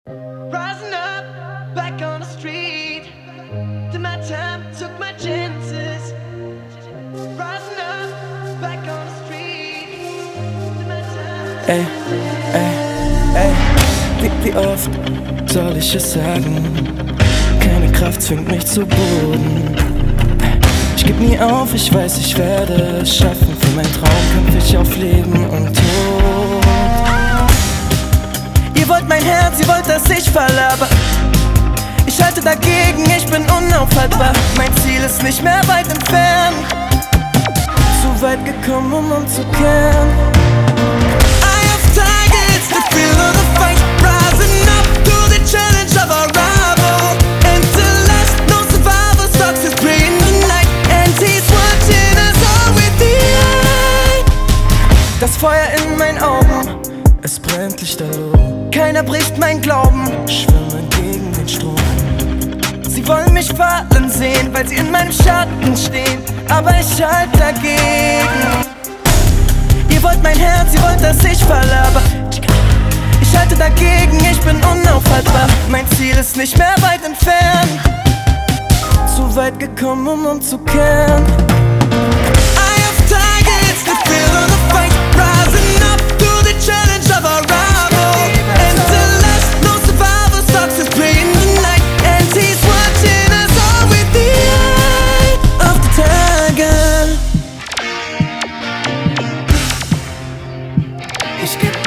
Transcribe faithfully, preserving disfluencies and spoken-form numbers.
Rising up, back on the street. Did my time, took my chances. Rising up, back on the street. Did my time. Ey, ey, ey, wie, wie oft soll ich es sagen? Keine Kraft zwingt mich zu Boden. Ich geb nie auf, ich weiß, ich werde es schaffen. Für meinen Traum kämpf ich auf Leben und Tod. Ihr wollt mein Herz, ihr wollt, dass ich falle, aber ich halte dagegen, ich bin unaufhaltbar. Mein Ziel ist nicht mehr weit entfernt. Zu weit gekommen, um umzukehren. Eye of targets, the thrill of the fight. Rising up to the challenge of our rival. And to last, no survival, sucks is praying the night. And he's watching us all with the eye. Das Feuer in meinen Augen, es brennt lichterloh. Keiner bricht mein Glauben, schwimme gegen den Strom. Sie wollen mich fallen sehen, weil sie in meinem Schatten stehen. Aber ich halt dagegen. Ihr wollt mein Herz, ihr wollt, dass ich falle, aber ich halte dagegen, ich bin unaufhaltbar. Mein Ziel ist nicht mehr weit entfernt. Zu weit gekommen, um umzukehren. Eye of targets, the thrill of the fight. Rising up to the challenge of our rival. And to last, no survival, sucks is praying the night. And he's watching us all with the eye of the tiger. Ich geb